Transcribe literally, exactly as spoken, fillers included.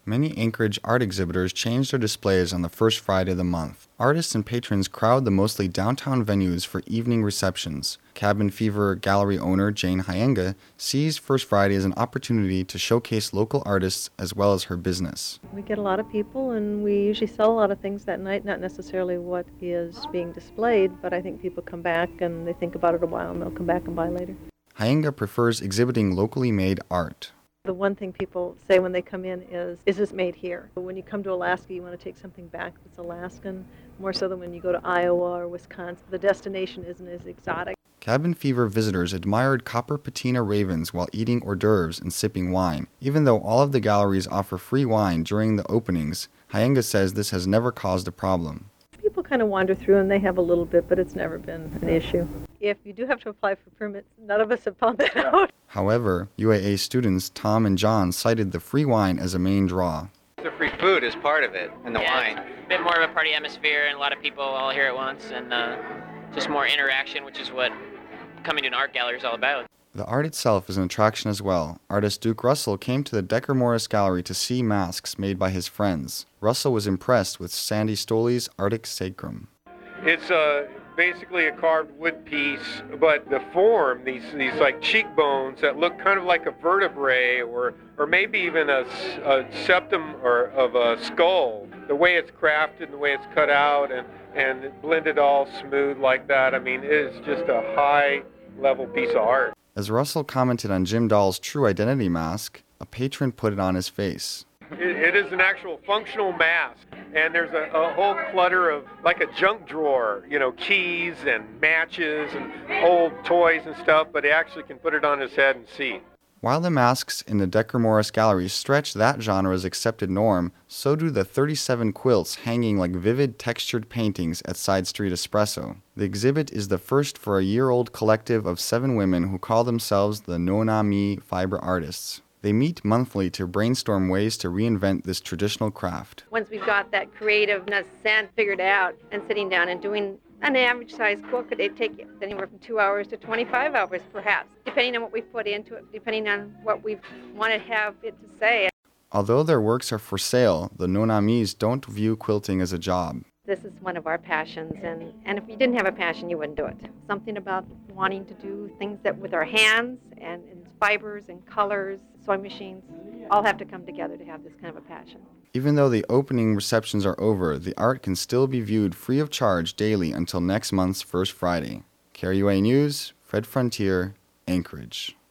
Many Anchorage art exhibitors change their displays on the first Friday of the month. Artists and patrons crowd the mostly downtown venues for evening receptions. Cabin Fever gallery owner Jane Hyenga sees First Friday as an opportunity to showcase local artists as well as her business. We get a lot of people, and we usually sell a lot of things that night, not necessarily what is being displayed, but I think people come back and they think about it a while and they'll come back and buy later. Hyenga prefers exhibiting locally made art. The one thing people say when they come in is, is this made here? When you come to Alaska, you want to take something back that's Alaskan, more so than when you go to Iowa or Wisconsin. The destination isn't as exotic. Cabin Fever visitors admired copper patina ravens while eating hors d'oeuvres and sipping wine. Even though all of the galleries offer free wine during the openings, Hyenga says this has never caused a problem. People kind of wander through and they have a little bit, but it's never been an issue. If you do have to apply for permits, none of us have found that out. However, U A A students Tom and John cited the free wine as a main draw. The free food is part of it, and the yeah, wine. It's a bit more of a party atmosphere and a lot of people all here at once, and uh, just more interaction, which is what coming to an art gallery is all about. The art itself is an attraction as well. Artist Duke Russell came to the Decker Morris Gallery to see masks made by his friends. Russell was impressed with Sandy Stoley's Arctic Sacrum. It's uh, basically a carved wood piece, but the form, these these like cheekbones that look kind of like a vertebrae, or or maybe even a, a septum or of a skull. The way it's crafted, the way it's cut out, and and blended all smooth like that. I mean, it is just a high level piece of art. As Russell commented on Jim Dahl's True Identity mask, a patron put it on his face. It, it is an actual functional mask, and there's a, a whole clutter of, like a junk drawer, you know, keys and matches and old toys and stuff, but he actually can put it on his head and see. While the masks in the Decker Morris Gallery stretch that genre's accepted norm, so do the thirty-seven quilts hanging like vivid textured paintings at Side Street Espresso. The exhibit is the first for a year-old collective of seven women who call themselves the Nonami Fiber Artists. They meet monthly to brainstorm ways to reinvent this traditional craft. Once we've got that creativeness and figured out, and sitting down and doing an average size quilt could take anywhere from two hours to twenty-five hours perhaps, depending on what we put into it, depending on what we want to have it to say. Although their works are for sale, the Nonamis don't view quilting as a job. This is one of our passions, and, and if you didn't have a passion, you wouldn't do it. Something about wanting to do things that with our hands and, and fibers and colors, sewing machines, all have to come together to have this kind of a passion. Even though the opening receptions are over, the art can still be viewed free of charge daily until next month's First Friday. K R U A News, Fred Frontier, Anchorage.